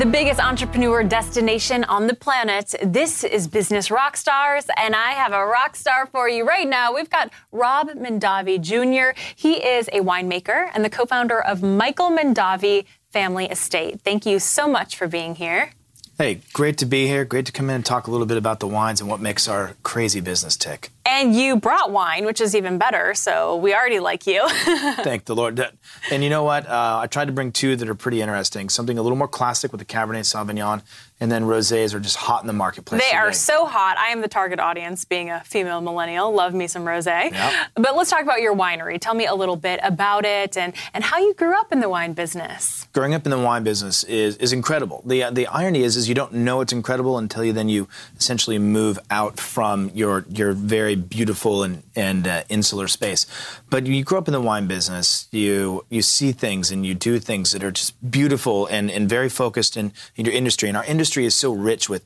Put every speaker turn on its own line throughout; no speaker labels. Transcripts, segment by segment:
The biggest entrepreneur destination on the planet. This is Business Rockstars, and I have a rock star for you right now. We've got Rob Mondavi Jr. He is a winemaker and the co-founder of Michael Mondavi Family Estate. Thank you so much for being here.
Hey, great to be here. Great to come in and talk a little bit about the wines and what makes our crazy business tick.
And you brought wine, which is even better, so we already like you.
Thank the Lord. And you know what? I tried to bring two that are pretty interesting. Something a little more classic with the Cabernet Sauvignon, and then rosés are just hot in the marketplace
They
today.
are so hot. I am the target audience, being a female millennial. Love me some rosé.
Yep.
But let's talk about your winery. Tell me a little bit about it and how you grew up in the wine business.
Growing up in the wine business is incredible. The irony is you don't know it's incredible until you essentially move out from your very beautiful and insular space. But you grow up in the wine business, you see things and you do things that are just beautiful and very focused in your industry. And our industry is so rich with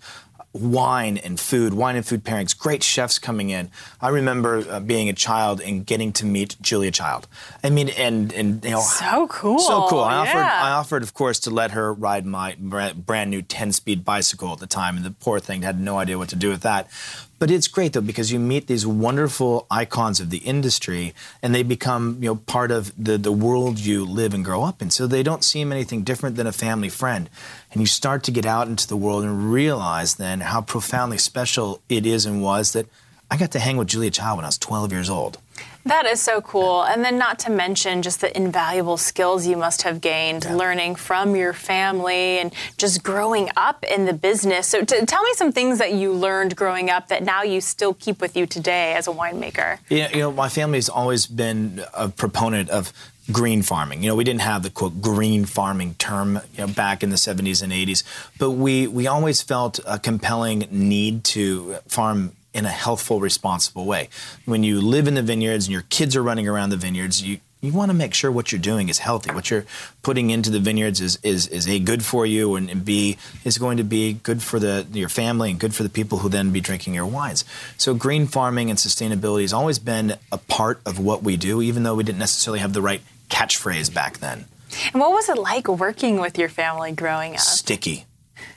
wine and food pairings, great chefs coming in. I remember being a child and getting to meet Julia Child. I mean, and you know,
so cool.
So cool. I
Yeah.
offered, of course, to let her ride my brand new 10-speed bicycle at the time, and the poor thing had no idea what to do with that. But it's great, though, because you meet these wonderful icons of the industry, and they become, part of the world you live and grow up in. So they don't seem anything different than a family friend. And you start to get out into the world and realize then how profoundly special it is and was that I got to hang with Julia Child when I was 12 years old.
That is so cool. And then not to mention just the invaluable skills you must have gained learning from your family and just growing up in the business. So tell me some things that you learned growing up that now you still keep with you today as a winemaker.
Yeah, my family's always been a proponent of green farming. We didn't have the, quote, green farming term, back in the 70s and 80s, but we always felt a compelling need to farm in a healthful, responsible way. When you live in the vineyards and your kids are running around the vineyards, you want to make sure what you're doing is healthy. What you're putting into the vineyards is A, good for you, and B, is going to be good for your family and good for the people who then be drinking your wines. So green farming and sustainability has always been a part of what we do, even though we didn't necessarily have the right catchphrase back then.
And what was it like working with your family growing up?
Sticky.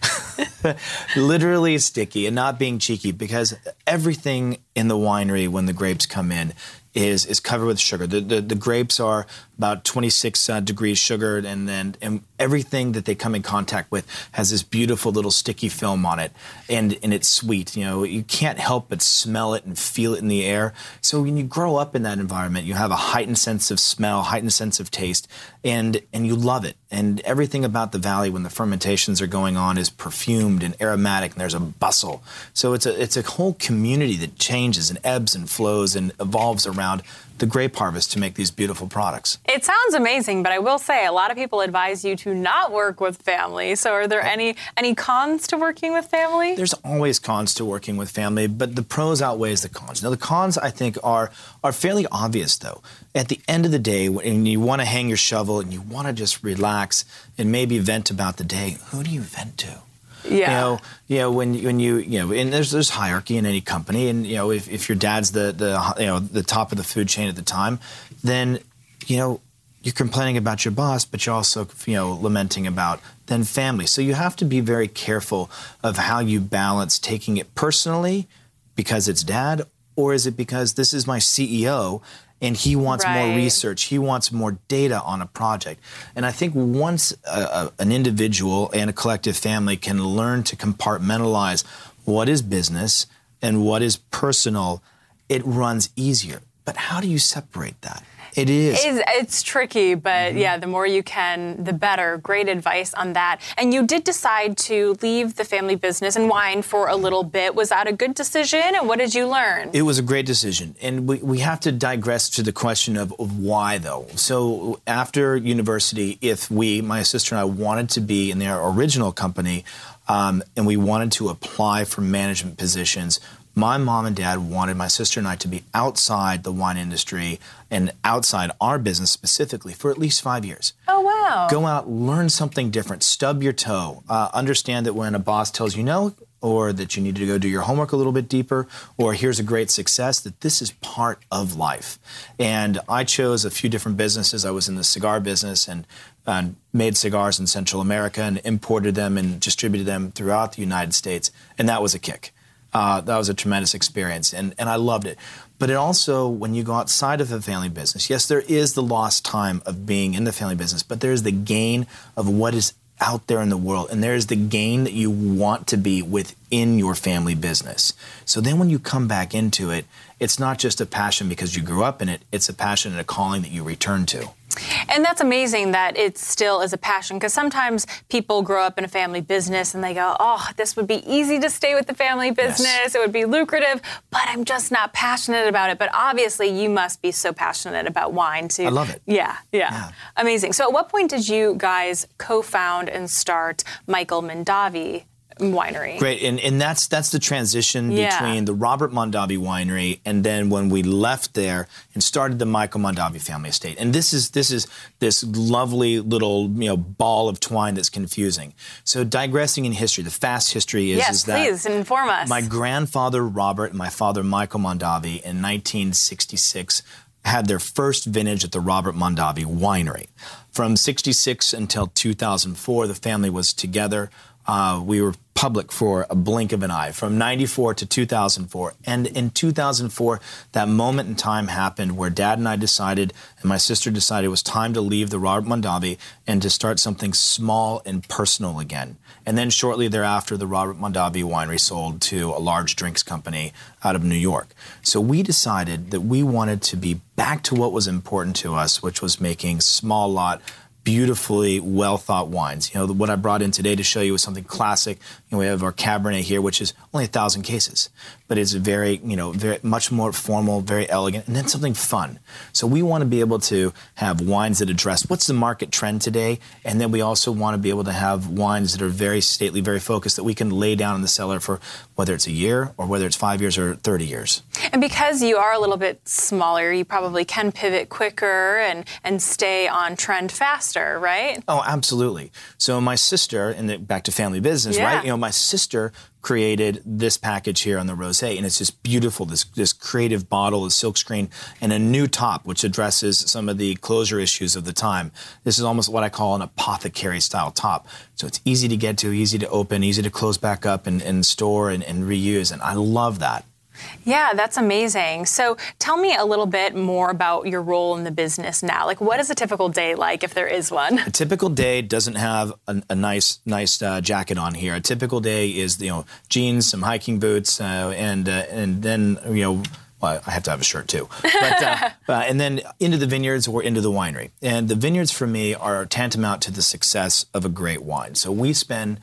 Literally sticky, and not being cheeky, because everything in the winery when the grapes come in is covered with sugar. The grapes are about 26 degrees sugared, and everything that they come in contact with has this beautiful little sticky film on it, and it's sweet. You can't help but smell it and feel it in the air. So when you grow up in that environment, you have a heightened sense of smell, heightened sense of taste, and you love it. And everything about the valley when the fermentations are going on is perfumed and aromatic, and there's a bustle. So it's a whole community that changes and ebbs and flows and evolves around the grape harvest to make these beautiful products.
It sounds amazing, but I will say a lot of people advise you to not work with family. So are there any cons to working with family?
There's always cons to working with family, but the pros outweighs the cons. Now, the cons, I think, are fairly obvious, though. At the end of the day, when you want to hang your shovel and you want to just relax and maybe vent about the day, who do you vent to?
Yeah.
When you and there's hierarchy in any company, and if your dad's the top of the food chain at the time, then you're complaining about your boss, but you're also lamenting about then family. So you have to be very careful of how you balance taking it personally because it's dad, or is it because this is my CEO and he wants more research, he wants more data on a project. And I think once an individual and a collective family can learn to compartmentalize what is business and what is personal, it runs easier. But how do you separate that? It is.
It's tricky, but yeah, the more you can, the better. Great advice on that. And you did decide to leave the family business and wine for a little bit. Was that a good decision, and what did you learn?
It was a great decision. And we have to digress to the question of why, though. So after university, if my sister and I, wanted to be in their original company, and we wanted to apply for management positions, my mom and dad wanted my sister and I to be outside the wine industry and outside our business specifically for at least 5 years.
Oh, wow.
Go out, learn something different, stub your toe, understand that when a boss tells you no, or that you need to go do your homework a little bit deeper, or here's a great success, that this is part of life. And I chose a few different businesses. I was in the cigar business and made cigars in Central America and imported them and distributed them throughout the United States. And that was a kick. That was a tremendous experience, and I loved it. But it also, when you go outside of the family business, yes, there is the lost time of being in the family business, but there's the gain of what is out there in the world, and there's the gain that you want to be within your family business. So then when you come back into it, it's not just a passion because you grew up in it, it's a passion and a calling that you return to.
And that's amazing that it still is a passion, because sometimes people grow up in a family business and they go, oh, this would be easy to stay with the family business. Yes. It would be lucrative, but I'm just not passionate about it. But obviously you must be so passionate about wine too.
I love it.
Yeah. Amazing. So at what point did you guys co-found and start Michael Mondavi Winery?
Great, and that's the transition between the Robert Mondavi Winery and then when we left there and started the Michael Mondavi Family Estate. And this is this lovely little ball of twine that's confusing. So digressing in history, the fast history is that
please inform us.
My grandfather Robert and my father Michael Mondavi in 1966 had their first vintage at the Robert Mondavi Winery. From 66 until 2004, the family was together. We were public for a blink of an eye, from 94 to 2004. And in 2004, that moment in time happened where Dad and I decided, and my sister decided it was time to leave the Robert Mondavi and to start something small and personal again. And then shortly thereafter, the Robert Mondavi Winery sold to a large drinks company out of New York. So we decided that we wanted to be back to what was important to us, which was making small lot, beautifully well-thought wines. What I brought in today to show you is something classic. We have our Cabernet here, which is only 1,000 cases, but it's very, very much more formal, very elegant, and then something fun. So we want to be able to have wines that address what's the market trend today, and then we also want to be able to have wines that are very stately, very focused, that we can lay down in the cellar for whether it's a year or whether it's 5 years or 30 years. And
because you are a little bit smaller, you probably can pivot quicker and stay on trend faster, right?
Oh, absolutely. So my sister, and back to family business, right? My sister created this package here on the rosé, and it's just beautiful, this creative bottle, a silkscreen, and a new top, which addresses some of the closure issues of the time. This is almost what I call an apothecary-style top. So it's easy to get to, easy to open, easy to close back up and store and reuse, and I love that.
Yeah, that's amazing. So tell me a little bit more about your role in the business now. Like, what is a typical day like, if there is one?
A typical day doesn't have a nice jacket on here. A typical day is, jeans, some hiking boots, and then, well, I have to have a shirt too. But, and then into the vineyards or into the winery. And the vineyards for me are tantamount to the success of a great wine. So we spend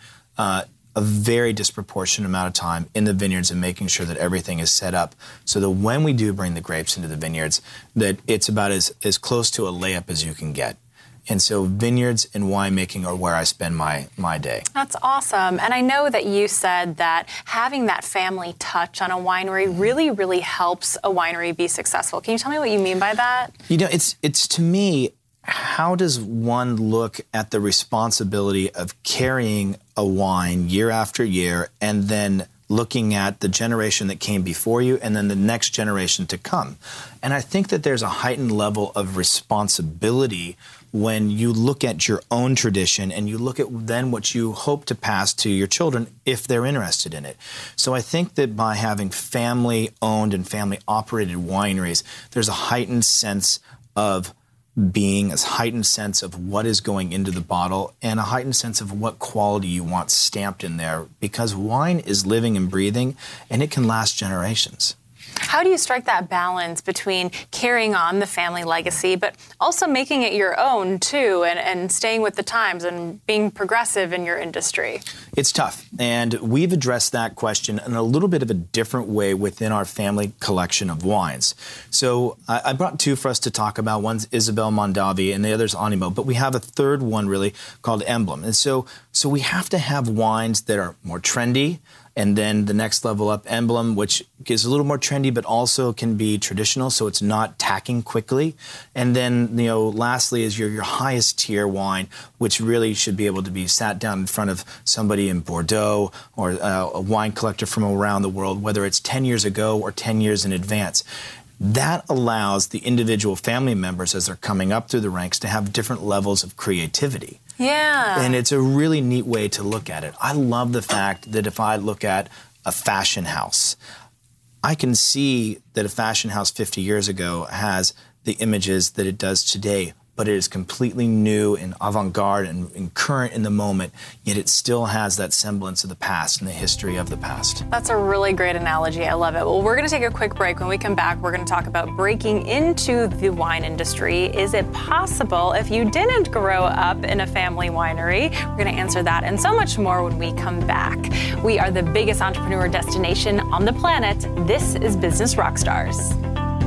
a very disproportionate amount of time in the vineyards and making sure that everything is set up so that when we do bring the grapes into the vineyards, that it's about as close to a layup as you can get. And so vineyards and winemaking are where I spend my day.
That's awesome. And I know that you said that having that family touch on a winery really, really helps a winery be successful. Can you tell me what you mean by that?
It's to me, how does one look at the responsibility of carrying a wine year after year and then looking at the generation that came before you and then the next generation to come? And I think that there's a heightened level of responsibility when you look at your own tradition and you look at then what you hope to pass to your children if they're interested in it. So I think that by having family-owned and family-operated wineries, there's a heightened sense of being, a heightened sense of what is going into the bottle, and a heightened sense of what quality you want stamped in there, because wine is living and breathing, and it can last generations.
How do you strike that balance between carrying on the family legacy, but also making it your own, too, and staying with the times and being progressive in your industry?
It's tough, and we've addressed that question in a little bit of a different way within our family collection of wines. So I brought two for us to talk about. One's Isabel Mondavi, and the other's Animo, but we have a third one, really, called Emblem. And so we have to have wines that are more trendy, and then the next level up, Emblem, which is a little more trendy, but also can be traditional, so it's not tacking quickly. And then, lastly is your highest tier wine, which really should be able to be sat down in front of somebody in Bordeaux or a wine collector from around the world, whether it's 10 years ago or 10 years in advance. That allows the individual family members, as they're coming up through the ranks, to have different levels of creativity.
Yeah.
And it's a really neat way to look at it. I love the fact that if I look at a fashion house, I can see that a fashion house 50 years ago has the images that it does today, but it is completely new and avant-garde and current in the moment, yet it still has that semblance of the past and the history of the past.
That's a really great analogy. I love it. Well, we're going to take a quick break. When we come back, we're going to talk about breaking into the wine industry. Is it possible if you didn't grow up in a family winery? We're going to answer that and so much more when we come back. We are the biggest entrepreneur destination on the planet. This is Business Rockstars.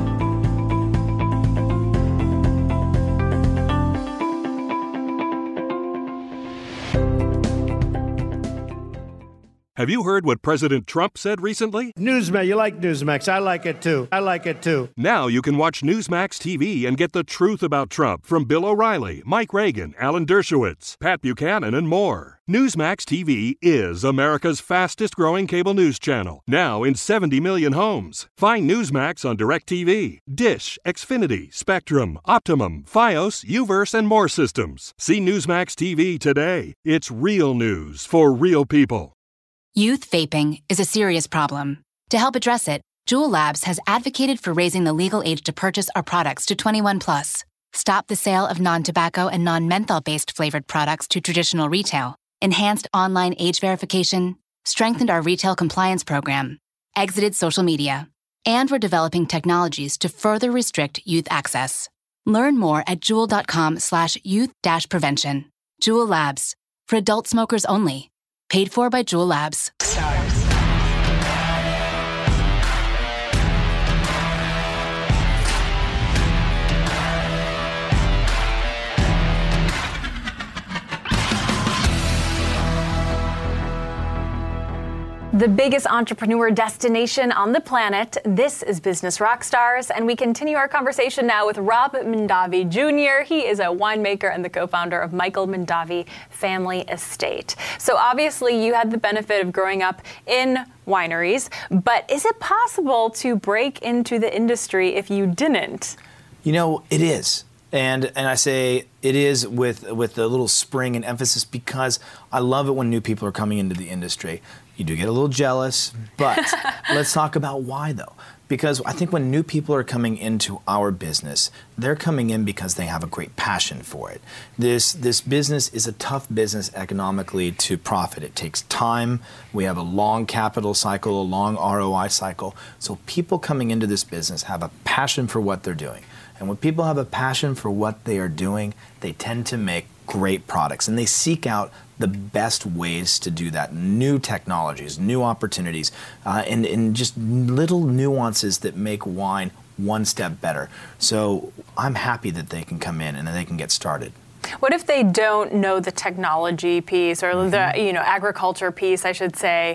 Have you heard what President Trump said recently?
Newsmax, you like Newsmax. I like it too. I like it too.
Now you can watch Newsmax TV and get the truth about Trump from Bill O'Reilly, Mike Reagan, Alan Dershowitz, Pat Buchanan, and more. Newsmax TV is America's fastest growing cable news channel, now in 70 million homes. Find Newsmax on DirecTV, Dish, Xfinity, Spectrum, Optimum, Fios, Uverse, and more systems. See Newsmax TV today. It's real news for real people.
Youth vaping is a serious problem. To help address it, Juul Labs has advocated for raising the legal age to purchase our products to 21 plus, stop the sale of non-tobacco and non-menthol-based flavored products to traditional retail, enhanced online age verification, strengthened our retail compliance program, exited social media, and we're developing technologies to further restrict youth access. Learn more at juul.com/youth-prevention. Juul Labs, for adult smokers only. Paid for by Juul Labs.
The biggest entrepreneur destination on the planet. This is Business Rockstars, and we continue our conversation now with Rob Mondavi Jr. He is a winemaker and the co-founder of Michael Mondavi Family Estate. So obviously you had the benefit of growing up in wineries, but is it possible to break into the industry if you didn't?
You know, it is. And I say it is with a little spring and emphasis because I love it when new people are coming into the industry. You do get a little jealous, but let's talk about why though. Because I think when new people are coming into our business, they're coming in because they have a great passion for it. This business is a tough business economically to profit. It takes time. We have a long capital cycle, a long ROI cycle. So people coming into this business have a passion for what they're doing. And when people have a passion for what they are doing, they tend to make great products and they seek out the best ways to do that. New technologies, new opportunities, and just little nuances that make wine one step better. So I'm happy that they can come in and they can get started.
What if they don't know the technology piece or the agriculture piece, I should say?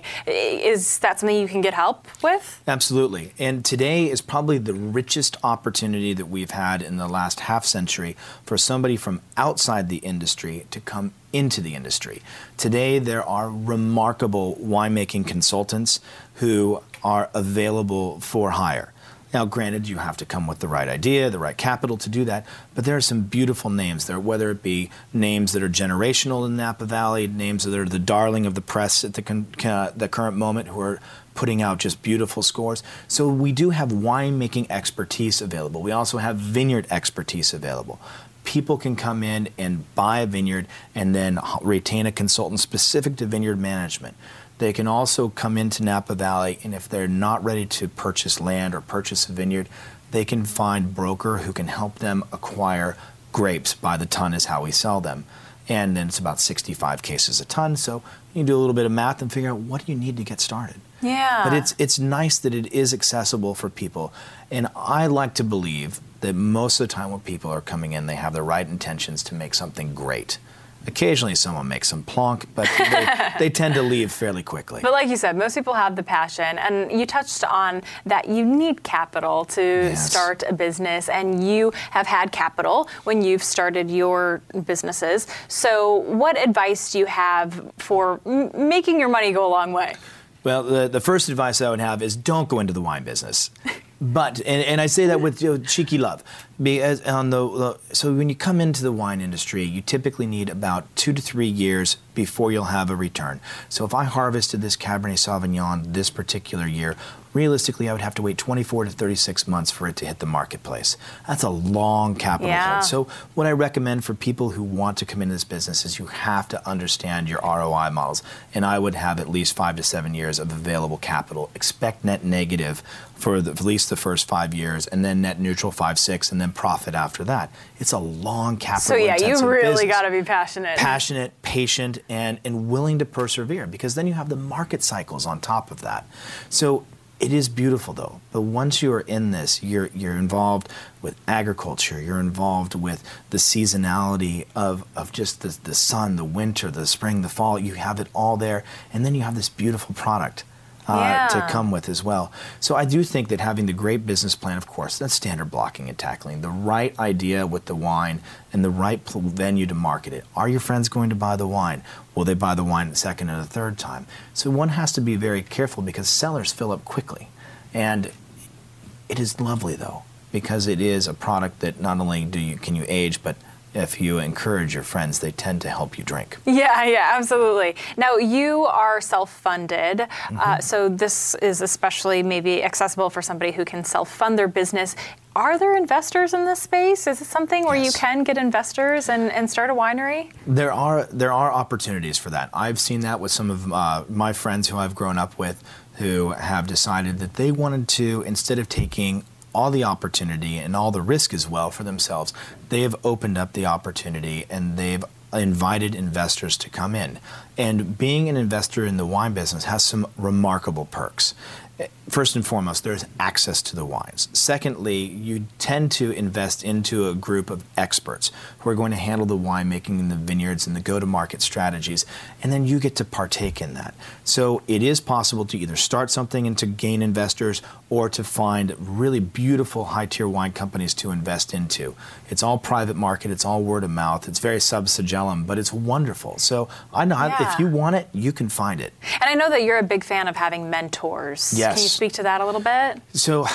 Is that something you can get help with?
Absolutely. And today is probably the richest opportunity that we've had in the last half century for somebody from outside the industry to come into the industry. Today there are remarkable winemaking consultants who are available for hire. Now, granted, you have to come with the right idea, the right capital to do that, but there are some beautiful names there, whether it be names that are generational in Napa Valley, names that are the darling of the press at the current moment who are putting out just beautiful scores. So we do have winemaking expertise available. We also have vineyard expertise available. People can come in and buy a vineyard and then retain a consultant specific to vineyard management. They can also come into Napa Valley, and if they're not ready to purchase land or purchase a vineyard, they can find a broker who can help them acquire grapes by the ton is how we sell them. And then it's about 65 cases a ton, so you can do a little bit of math and figure out what do you need to get started.
Yeah.
But it's nice that it is accessible for people. And I like to believe that most of the time when people are coming in, they have the right intentions to make something great. Occasionally someone makes some plonk, but they tend to leave fairly quickly.
But like you said, most people have the passion, and you touched on that you need capital to start a business, and you have had capital when you've started your businesses. So what advice do you have for making your money go a long way?
Well, the first advice I would have is don't go into the wine business. But and I say that with cheeky love, because so when you come into the wine industry, you typically need about 2 to 3 years before you'll have a return. So if I harvested this Cabernet Sauvignon this particular year, realistically I would have to wait 24 to 36 months for it to hit the marketplace. That's a long capital hold. So what I recommend for people who want to come into this business is you have to understand your ROI models, and I would have at least 5 to 7 years of available capital. Expect net negative for at least the first 5 years, and then net neutral 5, 6, and then profit after that. It's a long capital intensive business.
So you really got to be passionate.
Passionate, patient, and willing to persevere, because then you have the market cycles on top of that. So it is beautiful though, but once you are in this, you're involved with agriculture, you're involved with the seasonality of just the sun, the winter, the spring, the fall, you have it all there, and then you have this beautiful product to come with as well. So I do think that having the great business plan, of course, that's standard blocking and tackling, the right idea with the wine and the right venue to market it. Are your friends going to buy the wine? Will they buy the wine the second and the third time? So one has to be very careful, because cellars fill up quickly. And it is lovely though, because it is a product that not only can you age, but if you encourage your friends, they tend to help you drink.
Yeah, absolutely. Now, you are self-funded, so this is especially maybe accessible for somebody who can self-fund their business. Are there investors in this space? Is it something where you can get investors and start a winery?
There are opportunities for that. I've seen that with some of my friends who I've grown up with, who have decided that they wanted to, instead of taking all the opportunity and all the risk as well for themselves, they have opened up the opportunity and they've invited investors to come in. And being an investor in the wine business has some remarkable perks. First and foremost, there's access to the wines. Secondly, you tend to invest into a group of experts who are going to handle the winemaking in the vineyards and the go-to-market strategies, and then you get to partake in that. So it is possible to either start something and to gain investors, or to find really beautiful high-tier wine companies to invest into. It's all private market, it's all word of mouth, it's very sub-sigillum, but it's wonderful. So I know if you want it, you can find it.
And I know that you're a big fan of having mentors.
Yes.
Can you speak to that a little bit?
So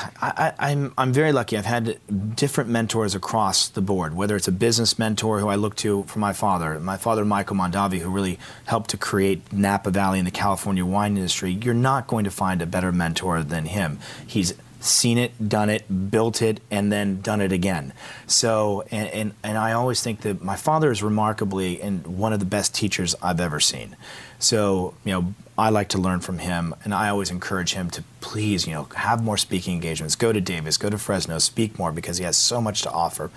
I'm very lucky. I've had different mentors across the board, whether it's a business mentor who I look to for my father, Michael Mondavi, who really helped to create Napa Valley in the California wine industry. You're not going to find a better mentor than him. He's seen it, done it, built it, and then done it again. So, and I always think that my father is remarkably and one of the best teachers I've ever seen. So, I like to learn from him, and I always encourage him to please, have more speaking engagements. Go to Davis, go to Fresno, speak more, because he has so much to offer.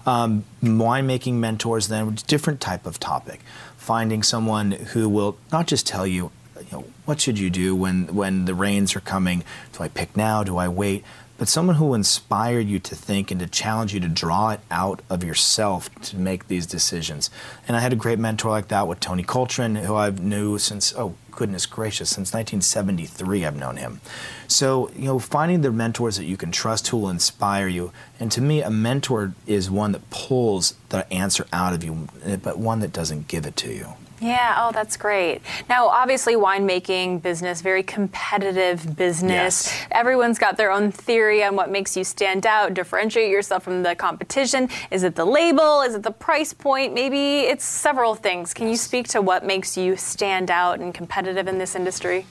Winemaking mentors, then, different type of topic. Finding someone who will not just tell you, what should you do when the rains are coming? Do I pick now? Do I wait? But someone who will inspire you to think and to challenge you to draw it out of yourself to make these decisions. And I had a great mentor like that with Tony Coltrane, who I've knew since, oh goodness gracious, since 1973 I've known him. So, finding the mentors that you can trust who will inspire you. And to me, a mentor is one that pulls the answer out of you, but one that doesn't give it to you.
Yeah, that's great. Now, obviously, winemaking business, very competitive business.
Yes.
Everyone's got their own theory on what makes you stand out, differentiate yourself from the competition. Is it the label? Is it the price point? Maybe it's several things. Can you speak to what makes you stand out and competitive in this industry?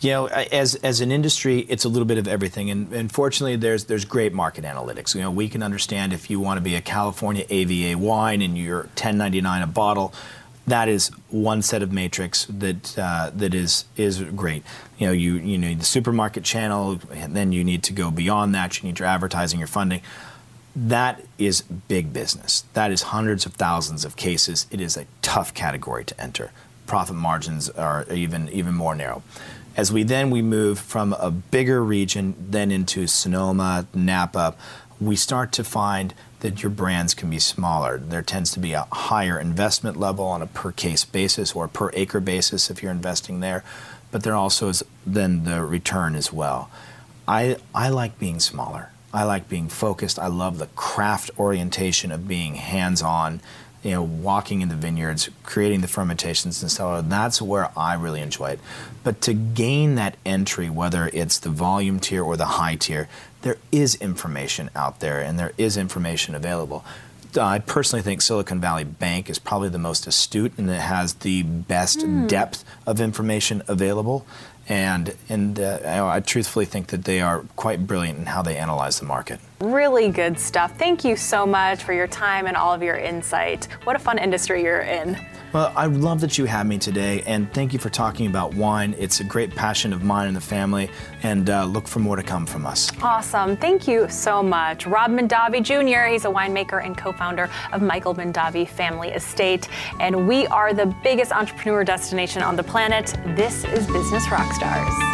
As an industry, it's a little bit of everything, and fortunately, there's great market analytics. We can understand if you want to be a California AVA wine and you're $10.99 a bottle. That is one set of matrix that is great. You need the supermarket channel, and then you need to go beyond that. You need your advertising, your funding. That is big business. That is hundreds of thousands of cases. It is a tough category to enter. Profit margins are even more narrow. As we move from a bigger region then into Sonoma, Napa, we start to find that your brands can be smaller. There tends to be a higher investment level on a per case basis or per acre basis if you're investing there, but there also is then the return as well. I like being smaller. I like being focused. I love the craft orientation of being hands-on, walking in the vineyards, creating the fermentations and so on. That's where I really enjoy it. But to gain that entry, whether it's the volume tier or the high tier, there is information out there and there is information available. I personally think Silicon Valley Bank is probably the most astute and it has the best depth of information available. And I truthfully think that they are quite brilliant in how they analyze the market.
Really good stuff. Thank you so much for your time and all of your insight. What a fun industry you're in.
Well, I love that you had me today, and thank you for talking about wine. It's a great passion of mine and the family, and look for more to come from us.
Awesome. Thank you so much. Rob Mondavi Jr., he's a winemaker and co-founder of Michael Mondavi Family Estate, and we are the biggest entrepreneur destination on the planet. This is Business Rockstars.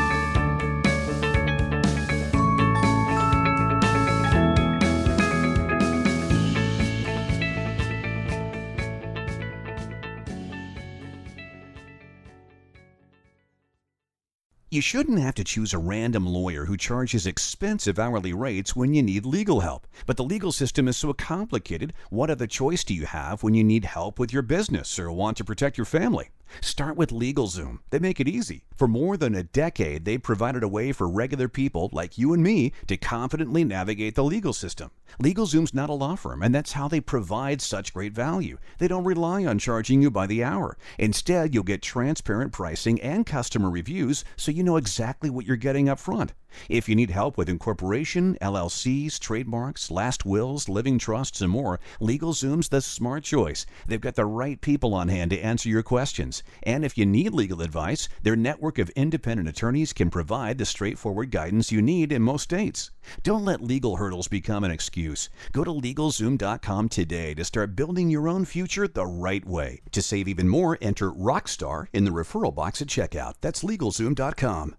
You shouldn't have to choose a random lawyer who charges expensive hourly rates when you need legal help. But the legal system is so complicated, what other choice do you have when you need help with your business or want to protect your family? Start with LegalZoom. They make it easy. For more than a decade, they've provided a way for regular people like you and me to confidently navigate the legal system. LegalZoom's not a law firm, and that's how they provide such great value. They don't rely on charging you by the hour. Instead, you'll get transparent pricing and customer reviews so you know exactly what you're getting up front. If you need help with incorporation, LLCs, trademarks, last wills, living trusts, and more, LegalZoom's the smart choice. They've got the right people on hand to answer your questions. And if you need legal advice, their network of independent attorneys can provide the straightforward guidance you need in most states. Don't let legal hurdles become an excuse. Go to LegalZoom.com today to start building your own future the right way. To save even more, enter Rockstar in the referral box at checkout. That's LegalZoom.com.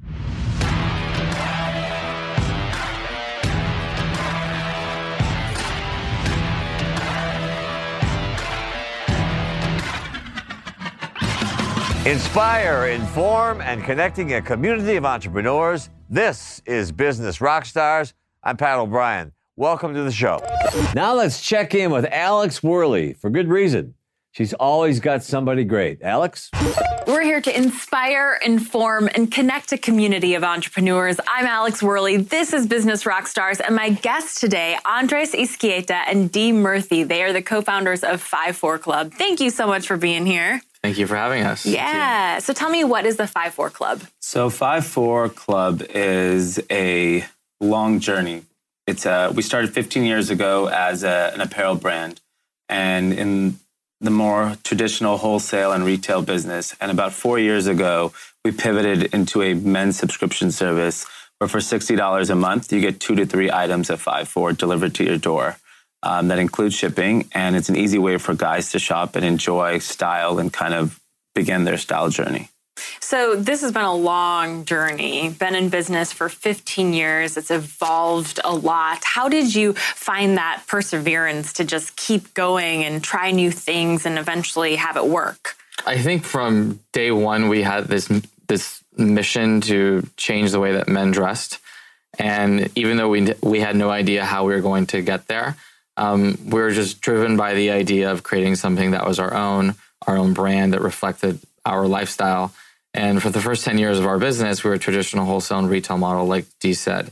Inspire, inform, and connecting a community of entrepreneurs. This is Business Rockstars. I'm Pat O'Brien. Welcome to the show. Now let's check in with Alex Worley for good reason. She's always got somebody great. Alex?
We're here to inspire, inform, and connect a community of entrepreneurs. I'm Alex Worley. This is Business Rockstars, and my guests today, Andres Izquieta and Dee Murthy. They are the co-founders of 5-4 Club. Thank you so much for being here.
Thank you for having us.
Yeah. So tell me, what is the 5-4 Club?
So 5-4 Club is a long journey. We started 15 years ago as an apparel brand, and in the more traditional wholesale and retail business. And about 4 years ago, we pivoted into a men's subscription service where for $60 a month, you get 2 to 3 items of 5-4 delivered to your door. That includes shipping, and it's an easy way for guys to shop and enjoy style and kind of begin their style journey.
So this has been a long journey, been in business for 15 years. It's evolved a lot. How did you find that perseverance to just keep going and try new things and eventually have it work?
I think from day one, we had this mission to change the way that men dressed. And even though we had no idea how we were going to get there, we were just driven by the idea of creating something that was our own brand that reflected our lifestyle. And for the first 10 years of our business, we were a traditional wholesale and retail model, like Dee said.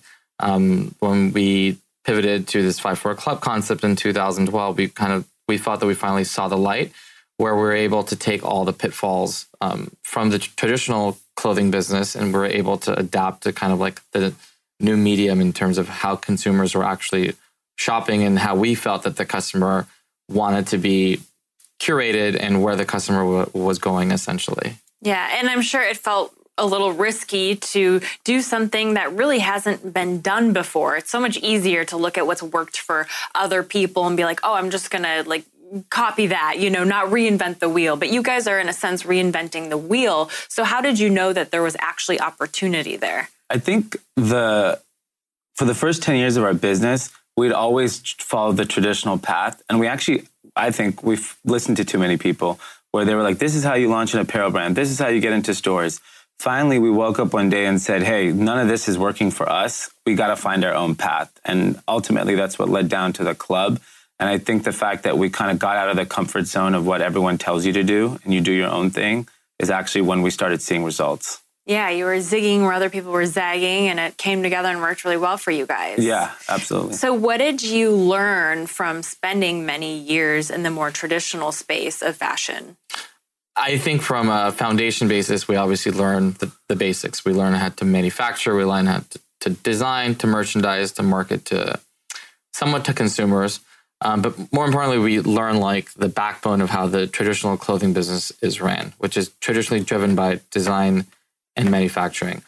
When we pivoted to this 5-4 Club concept in 2012, we thought that we finally saw the light, where we were able to take all the pitfalls from the traditional clothing business, and we're able to adapt to kind of like the new medium in terms of how consumers were actually shopping and how we felt that the customer wanted to be curated and where the customer was going, essentially.
Yeah, and I'm sure it felt a little risky to do something that really hasn't been done before. It's so much easier to look at what's worked for other people and be like, oh, I'm just going to copy that, not reinvent the wheel. But you guys are, in a sense, reinventing the wheel. So how did you know that there was actually opportunity there?
I think for the first 10 years of our business, we'd always followed the traditional path. And I think we've listened to too many people where they were like, this is how you launch an apparel brand. This is how you get into stores. Finally, we woke up one day and said, hey, none of this is working for us. We got to find our own path. And ultimately, that's what led down to the club. And I think the fact that we kind of got out of the comfort zone of what everyone tells you to do and you do your own thing is actually when we started seeing results.
Yeah, you were zigging where other people were zagging, and it came together and worked really well for you guys.
Yeah, absolutely.
So what did you learn from spending many years in the more traditional space of fashion?
I think from a foundation basis, we obviously learn the basics. We learn how to manufacture, we learn how to design, to merchandise, to market, to somewhat to consumers. But more importantly, we learn like the backbone of how the traditional clothing business is ran, which is traditionally driven by design and manufacturing.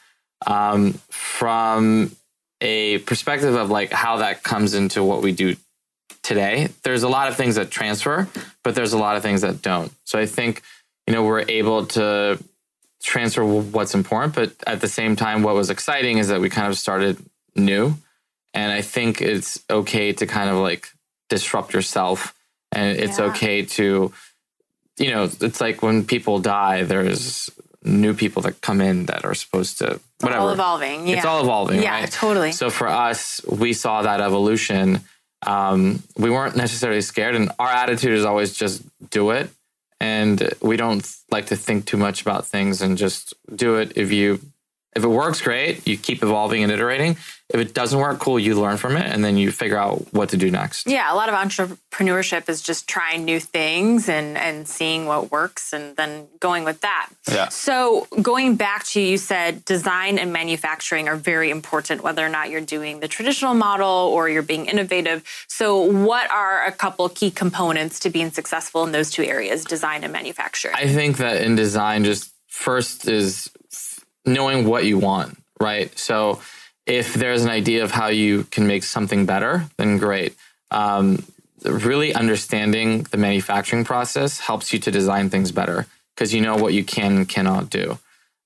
From a perspective of like how that comes into what we do today, there's a lot of things that transfer, but there's a lot of things that don't. So I think, we're able to transfer what's important, but at the same time, what was exciting is that we kind of started new. And I think it's okay to kind of like disrupt yourself. And it's okay to, it's like when people die, there's new people that come in that are supposed to, whatever.
All evolving. Yeah.
It's all evolving.
Yeah,
right?
Totally.
So for us, we saw that evolution. We weren't necessarily scared, and our attitude is always just do it. And we don't like to think too much about things and just do it. If it works, great. You keep evolving and iterating. If it doesn't work, cool. You learn from it, and then you figure out what to do next.
Yeah, a lot of entrepreneurship is just trying new things and seeing what works and then going with that.
Yeah.
So going back to, you said design and manufacturing are very important, whether or not you're doing the traditional model or you're being innovative. So what are a couple key components to being successful in those two areas, design and manufacturing?
I think that in design, just first is knowing what you want, right? So if there's an idea of how you can make something better, then great. Really understanding the manufacturing process helps you to design things better because you know what you can and cannot do.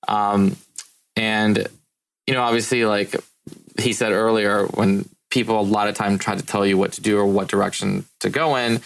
And, obviously, like he said earlier, when people a lot of time try to tell you what to do or what direction to go in,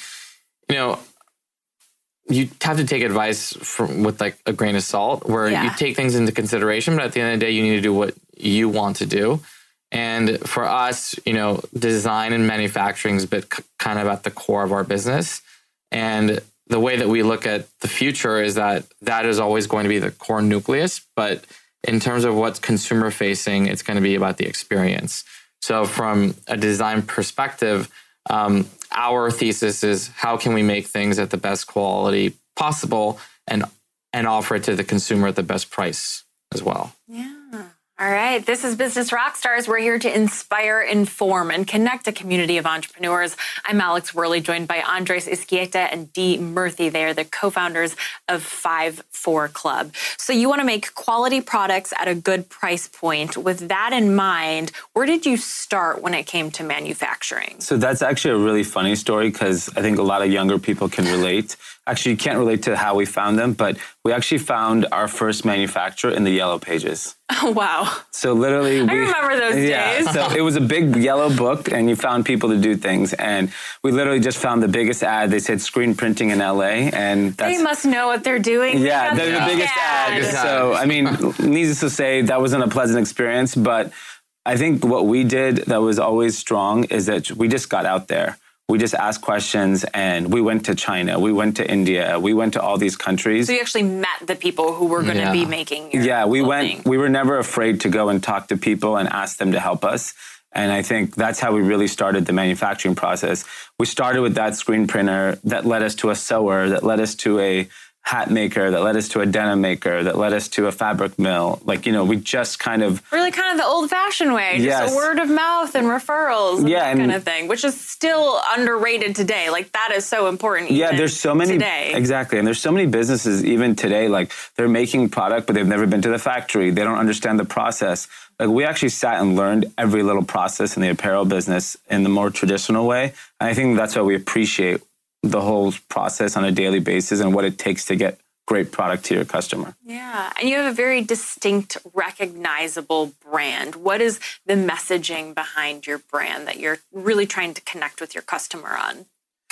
you have to take advice with like a grain of salt where you take things into consideration, but at the end of the day, you need to do what you want to do. And for us, design and manufacturing is a bit kind of at the core of our business. And the way that we look at the future is that is always going to be the core nucleus. But in terms of what's consumer facing, it's going to be about the experience. So from a design perspective, our thesis is how can we make things at the best quality possible and offer it to the consumer at the best price as well.
Yeah. All right. This is Business Rockstars. We're here to inspire, inform, and connect a community of entrepreneurs. I'm Alex Worley, joined by Andres Izquieta and Dee Murthy. They are the co-founders of 5-4 Club. So you want to make quality products at a good price point. With that in mind, where did you start when it came to manufacturing?
So that's actually a really funny story because I think a lot of younger people can relate. Actually, you can't relate to how we found them, but we actually found our first manufacturer in the Yellow Pages.
Oh, wow.
So literally,
I remember those days.
So it was a big yellow book, and you found people to do things. And we literally just found the biggest ad. They said screen printing in LA, and
they must know what they're doing.
Yeah, they're the biggest ad. So, I mean, needless to say, that wasn't a pleasant experience. But I think what we did that was always strong is that we just got out there. We just asked questions, and we went to China, we went to India, we went to all these countries.
So you actually met the people who were going to be making your clothing.
We were never afraid to go and talk to people and ask them to help us. And I think that's how we really started the manufacturing process. We started with that screen printer that led us to a sewer, that led us to a hat maker, that led us to a denim maker, that led us to a fabric mill. Like, we just kind of...
Really kind of the old-fashioned way. Just a word of mouth and referrals and that kind of thing, which is still underrated today. Like, that is so important
there's so many...
today.
Exactly. And there's so many businesses even today, like, they're making product, but they've never been to the factory. They don't understand the process. Like, we actually sat and learned every little process in the apparel business in the more traditional way. And I think that's why we appreciate the whole process on a daily basis and what it takes to get great product to your customer.
Yeah. And you have a very distinct, recognizable brand. What is the messaging behind your brand that you're really trying to connect with your customer on?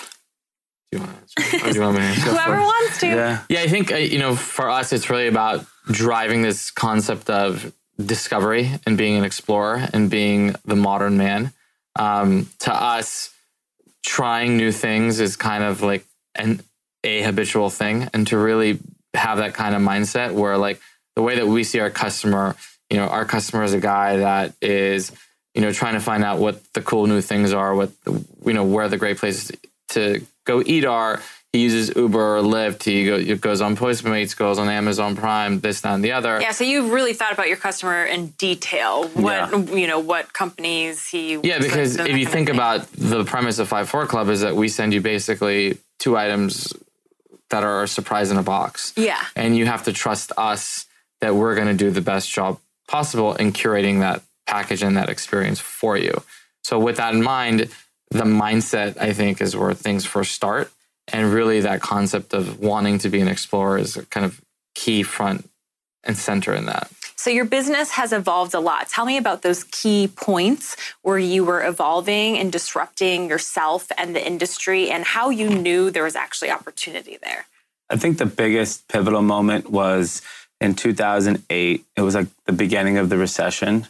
Do you want to answer? Or do you want me to answer?
Whoever wants to.
Yeah, I think, for us, it's really about driving this concept of discovery and being an explorer and being the modern man. To us, trying new things is kind of like a habitual thing, and to really have that kind of mindset where like the way that we see our customer, our customer is a guy that is, trying to find out what the cool new things are, where the great places to go eat are. He uses Uber or Lyft. He goes on Postmates, goes on Amazon Prime, this, that, and the other.
Yeah, so you've really thought about your customer in detail. What companies he...
Yeah, because if you think about the premise of 5-4 Club is that we send you basically 2 items that are a surprise in a box.
Yeah.
And you have to trust us that we're going to do the best job possible in curating that package and that experience for you. So with that in mind, the mindset, I think, is where things first start. And really that concept of wanting to be an explorer is kind of key front and center in that.
So your business has evolved a lot. Tell me about those key points where you were evolving and disrupting yourself and the industry and how you knew there was actually opportunity there.
I think the biggest pivotal moment was in 2008. It was like the beginning of the recession.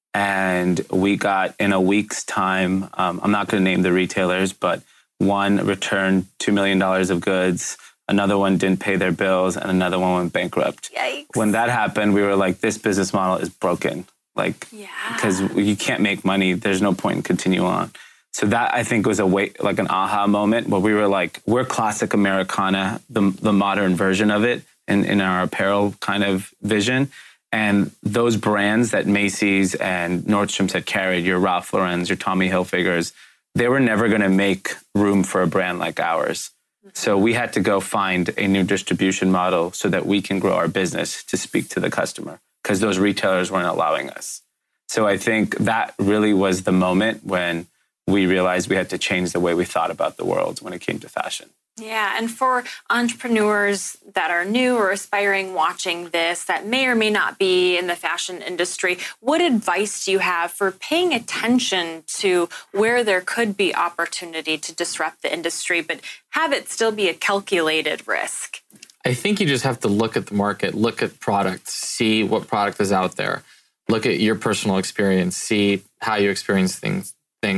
And we got, in a week's time, I'm not going to name the retailers, but one returned $2 million of goods, another one didn't pay their bills, and another one went bankrupt.
Yikes.
When that happened, we were like, this business model is broken. Because you can't make money, there's no point in continue on. So that, I think, was like an aha moment where we were like, we're classic Americana, the modern version of it in our apparel kind of vision. And those brands that Macy's and Nordstrom's had carried, your Ralph Lauren's, your Tommy Hilfigers, they were never going to make room for a brand like ours. So we had to go find a new distribution model so that we can grow our business to speak to the customer because those retailers weren't allowing us. So I think that really was the moment when we realized we had to change the way we thought about the world when it came to fashion.
Yeah, and for entrepreneurs that are new or aspiring watching this that may or may not be in the fashion industry, what advice do you have for paying attention to where there could be opportunity to disrupt the industry, but have it still be a calculated risk?
I think you just have to look at the market, look at product, see what product is out there, look at your personal experience, see how you experience things.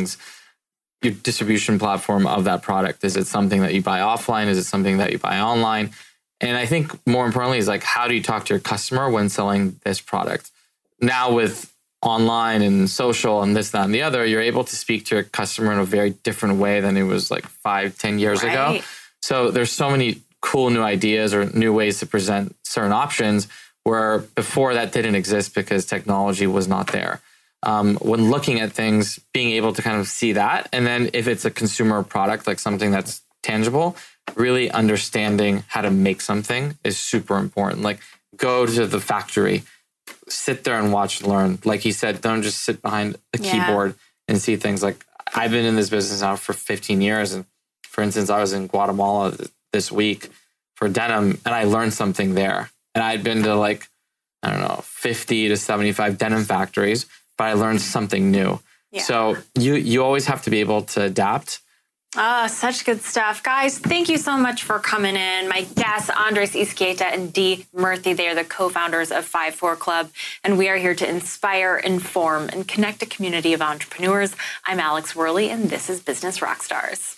Your distribution platform of that product. Is it something that you buy offline? Is it something that you buy online? And I think more importantly is like, how do you talk to your customer when selling this product? Now with online and social and this, that, and the other, you're able to speak to your customer in a very different way than it was like 5-10 years ago. So there's so many cool new ideas or new ways to present certain options where before that didn't exist because technology was not there. When looking at things, being able to kind of see that. And then if it's a consumer product, like something that's tangible, really understanding how to make something is super important. Like go to the factory, sit there and watch and learn. Like he said, don't just sit behind a keyboard and see things. Like I've been in this business now for 15 years. And for instance, I was in Guatemala this week for denim and I learned something there. And I'd been to 50 to 75 denim factories, but I learned something new. Yeah. So you always have to be able to adapt.
Such good stuff. Guys, thank you so much for coming in. My guests, Andres Izquieta and Dee Murthy, they are the co-founders of 5-4 Club, and we are here to inspire, inform, and connect a community of entrepreneurs. I'm Alex Worley, and this is Business Rockstars.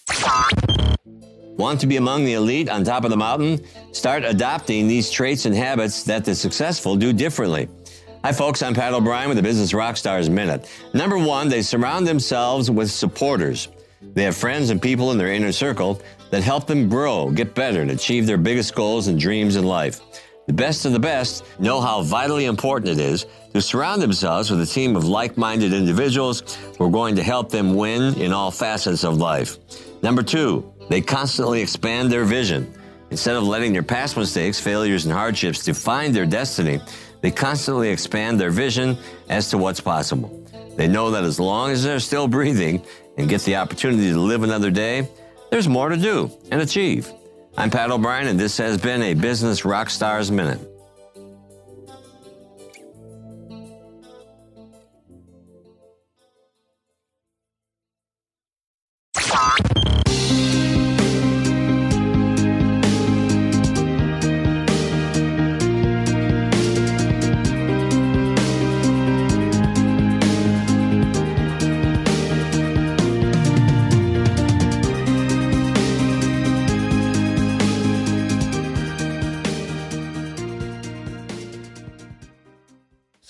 Want to be among the elite on top of the mountain? Start adopting these traits and habits that the successful do differently. Hi, folks. I'm Pat O'Brien with the Business Rockstars Minute. Number one, they surround themselves with supporters. They have friends and people in their inner circle that help them grow, get better, and achieve their biggest goals and dreams in life. The best of the best know how vitally important it is to surround themselves with a team of like-minded individuals who are going to help them win in all facets of life. Number two, they constantly expand their vision. Instead of letting their past mistakes, failures, and hardships define their destiny, they constantly expand their vision as to what's possible. They know that as long as they're still breathing and get the opportunity to live another day, there's more to do and achieve. I'm Pat O'Brien, and this has been a Business Rockstars Minute.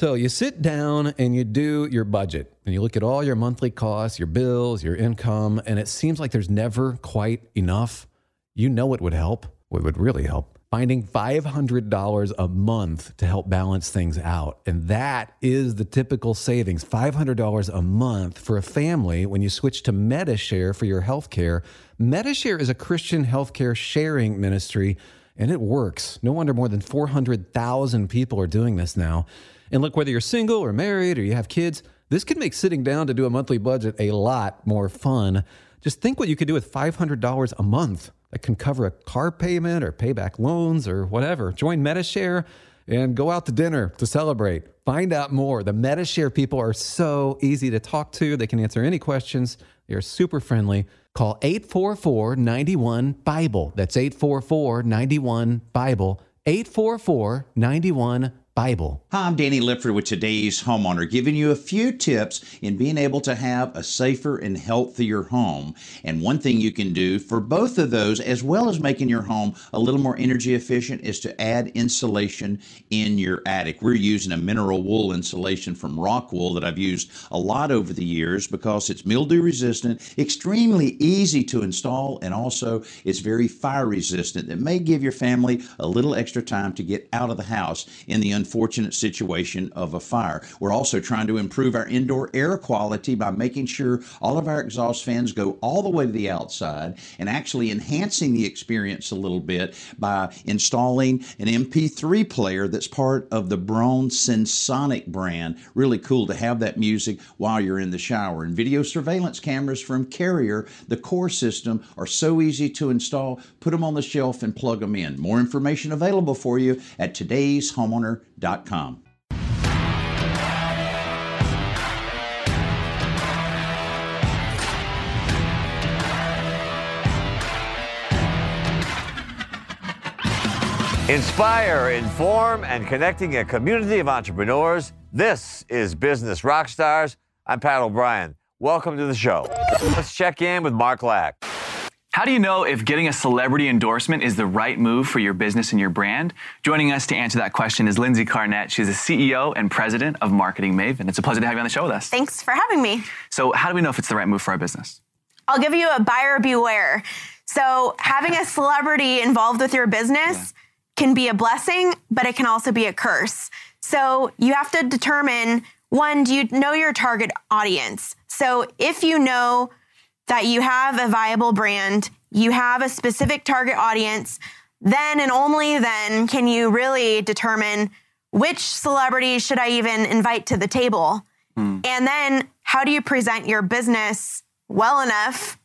So you sit down and you do your budget and you look at all your monthly costs, your bills, your income, and it seems like there's never quite enough. You know what would help? What would really help? Finding $500 a month to help balance things out. And that is the typical savings, $500 a month for a family when you switch to Medi-Share for your healthcare. Medi-Share is a Christian healthcare sharing ministry, and it works. No wonder more than 400,000 people are doing this now. And look, whether you're single or married or you have kids, this can make sitting down to do a monthly budget a lot more fun. Just think what you could do with $500 a month. That can cover a car payment or pay back loans or whatever. Join Medi-Share and go out to dinner to celebrate. Find out more. The Medi-Share people are so easy to talk to. They can answer any questions. They are super friendly. Call 844-91-BIBLE. That's 844-91-BIBLE. 844-91-BIBLE.
Hi, I'm Danny Lipford with Today's Homeowner, giving you a few tips in being able to have a safer and healthier home. And one thing you can do for both of those, as well as making your home a little more energy efficient, is to add insulation in your attic. We're using a mineral wool insulation from Rockwool that I've used a lot over the years because it's mildew resistant, extremely easy to install, and also it's very fire resistant. That may give your family a little extra time to get out of the house in the unfortunate situation of a fire. We're also trying to improve our indoor air quality by making sure all of our exhaust fans go all the way to the outside, and actually enhancing the experience a little bit by installing an MP3 player that's part of the Braun Sensonic brand. Really cool to have that music while you're in the shower. And video surveillance cameras from Carrier, the Core system, are so easy to install. Put them on the shelf and plug them in. More information available for you at todayshomeowner.com.
Inspire, inform, and connecting a community of entrepreneurs. This is Business Rockstars. I'm Pat O'Brien. Welcome to the show. Let's check in with Mark Lack.
How do you know if getting a celebrity endorsement is the right move for your business and your brand? Joining us to answer that question is Lindsay Carnett. She's the CEO and president of Marketing Maven. It's a pleasure to have you on the show with us.
Thanks for having me.
So how do we know if it's the right move for our business?
I'll give you a buyer beware. So having a celebrity involved with your business can be a blessing, but it can also be a curse. So you have to determine, one, do you know your target audience? So if you know that you have a viable brand, you have a specific target audience, then and only then can you really determine which celebrities should I even invite to the table? And then how do you present your business well enough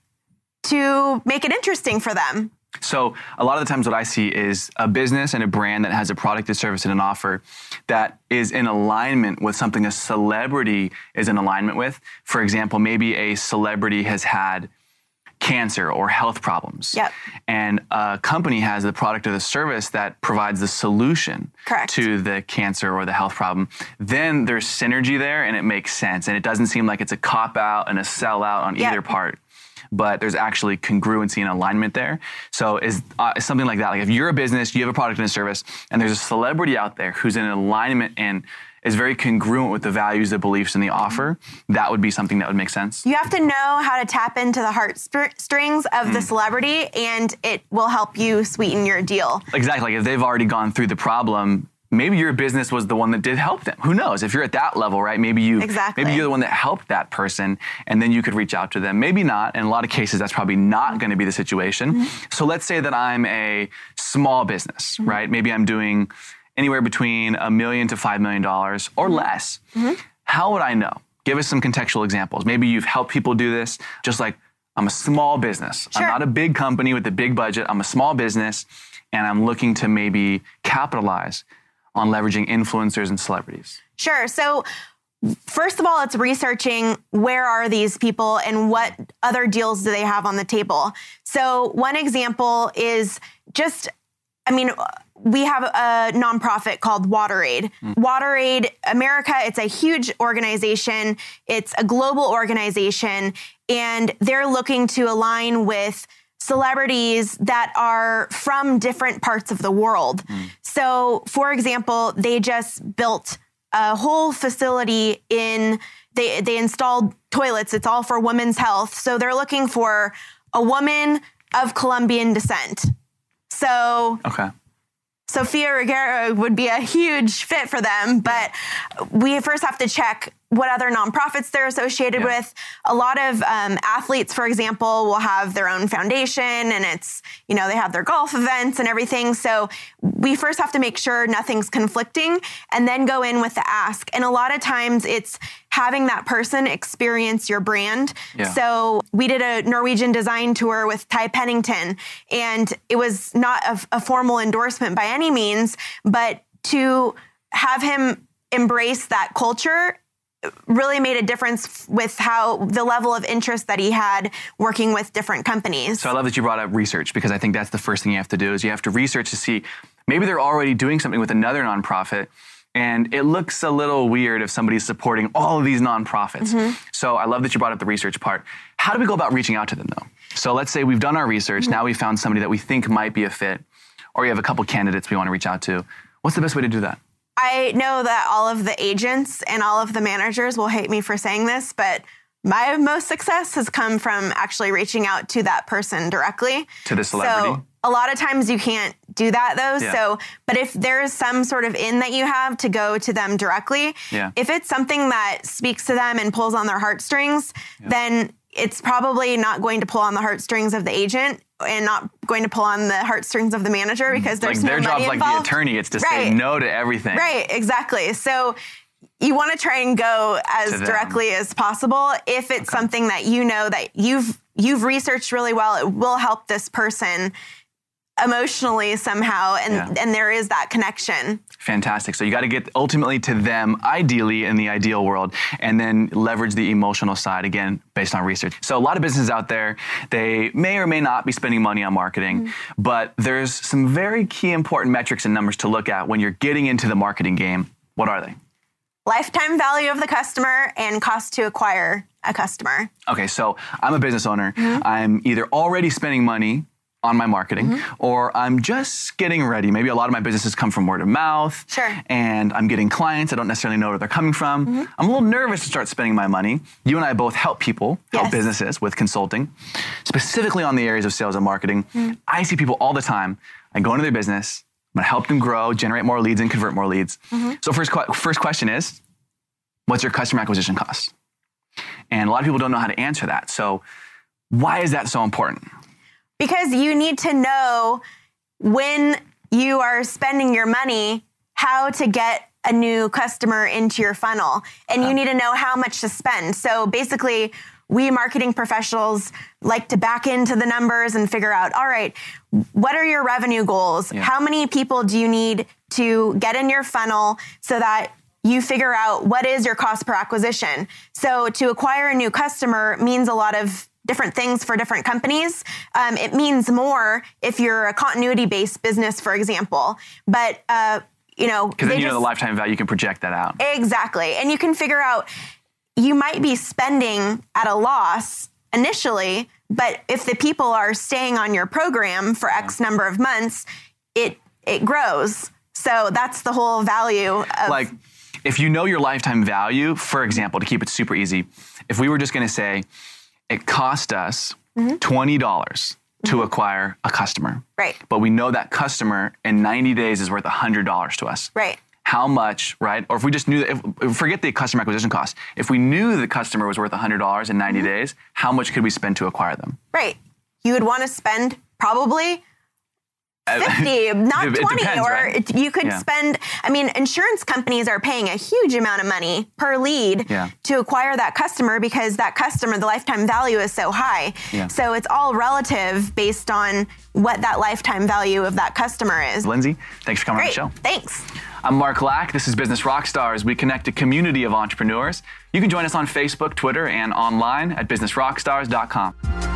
to make it interesting for them?
So a lot of the times what I see is a business and a brand that has a product, a service, and an offer that is in alignment with something a celebrity is in alignment with. For example, maybe a celebrity has had cancer or health problems. And a company has the product or the service that provides the solution to the cancer or the health problem. Then there's synergy there and it makes sense. And it doesn't seem like it's a cop-out and a sell-out on either part. But there's actually congruency and alignment there. So is something like that. Like if you're a business, you have a product and a service, and there's a celebrity out there who's in alignment and is very congruent with the values, the beliefs, and the offer, that would be something that would make sense.
You have to know how to tap into the heartstrings of the celebrity, and it will help you sweeten your deal.
Exactly. Like if they've already gone through the problem, maybe your business was the one that did help them. Who knows? If you're at that level, right? Maybe you're the one that helped that person, and then you could reach out to them. Maybe not. In a lot of cases, that's probably not going to be the situation. So let's say that I'm a small business, right? Maybe I'm doing anywhere between $1 million to $5 million or less. How would I know? Give us some contextual examples. Maybe you've helped people do this, just like I'm a small business. I'm not a big company with a big budget. I'm a small business, and I'm looking to maybe capitalize on leveraging influencers and celebrities.
Sure. So first of all, it's researching where are these people and what other deals do they have on the table. So one example is we have a nonprofit called WaterAid. WaterAid America, it's a huge organization. It's a global organization, and they're looking to align with celebrities that are from different parts of the world. So, for example, they just built a whole facility they installed toilets. It's all for women's health. So they're looking for a woman of Colombian descent. So Sofia Riguera would be a huge fit for them, but we first have to check what other nonprofits they're associated with. A lot of athletes, for example, will have their own foundation, and it's, they have their golf events and everything. So we first have to make sure nothing's conflicting and then go in with the ask. And a lot of times it's having that person experience your brand. Yeah. So we did a Norwegian design tour with Ty Pennington, and it was not a formal endorsement by any means, but to have him embrace that culture really made a difference with how the level of interest that he had working with different companies.
So I love that you brought up research, because I think that's the first thing you have to do is you have to research to see maybe they're already doing something with another nonprofit, and it looks a little weird if somebody's supporting all of these nonprofits. Mm-hmm. So I love that you brought up the research part. How do we go about reaching out to them though? So let's say we've done our research, now we found somebody that we think might be a fit, or you have a couple candidates we want to reach out to. What's the best way to do that?
I know that all of the agents and all of the managers will hate me for saying this, but my most success has come from actually reaching out to that person directly.
To the celebrity?
So a lot of times you can't do that though. Yeah. So, but if there's some sort of in that you have to go to them directly, if it's something that speaks to them and pulls on their heartstrings, then it's probably not going to pull on the heartstrings of the agent and not going to pull on the heartstrings of the manager, because there's no money involved. Their job's like the attorney.
It's to say no to everything.
Right, exactly. So you want to try and go as directly as possible. If it's something that that you've researched really well, it will help this person emotionally somehow, and there is that connection.
Fantastic. So you got to get ultimately to them, ideally in the ideal world, and then leverage the emotional side, again, based on research. So a lot of businesses out there, they may or may not be spending money on marketing, but there's some very key important metrics and numbers to look at when you're getting into the marketing game. What are they?
Lifetime value of the customer and cost to acquire a customer.
Okay, so I'm a business owner. I'm either already spending money on my marketing, or I'm just getting ready. Maybe a lot of my businesses come from word of mouth, and I'm getting clients. I don't necessarily know where they're coming from. I'm a little nervous to start spending my money. You and I both help people, help businesses with consulting, specifically on the areas of sales and marketing. I see people all the time. I go into their business, I'm gonna help them grow, generate more leads, and convert more leads. So first question is, what's your customer acquisition cost? And a lot of people don't know how to answer that. So why is that so important?
Because you need to know when you are spending your money, how to get a new customer into your funnel. And you need to know how much to spend. So basically, we marketing professionals like to back into the numbers and figure out, all right, what are your revenue goals? How many people do you need to get in your funnel so that you figure out what is your cost per acquisition? So to acquire a new customer means a lot of different things for different companies. It means more if you're a continuity-based business, for example. But,
because then the lifetime value, you can project that out.
Exactly. And you can figure out, you might be spending at a loss initially, but if the people are staying on your program for X number of months, it grows. So that's the whole value of...
if you know your lifetime value, for example, to keep it super easy, if we were just going to say, it cost us $20 to acquire a customer.
Right.
But we know that customer in 90 days is worth $100 to us.
Right.
How much, right? Or if we just knew that, forget the customer acquisition cost. If we knew the customer was worth $100 in 90 days, how much could we spend to acquire them?
Right. You would want to spend probably 50, not 20,
depends,
or
right?
You could spend, insurance companies are paying a huge amount of money per lead to acquire that customer, because that customer, the lifetime value is so high. So it's all relative based on what that lifetime value of that customer is.
Lindsay, thanks for coming on the show.
Thanks.
I'm Mark Lack. This is Business Rockstars. We connect a community of entrepreneurs. You can join us on Facebook, Twitter, and online at businessrockstars.com.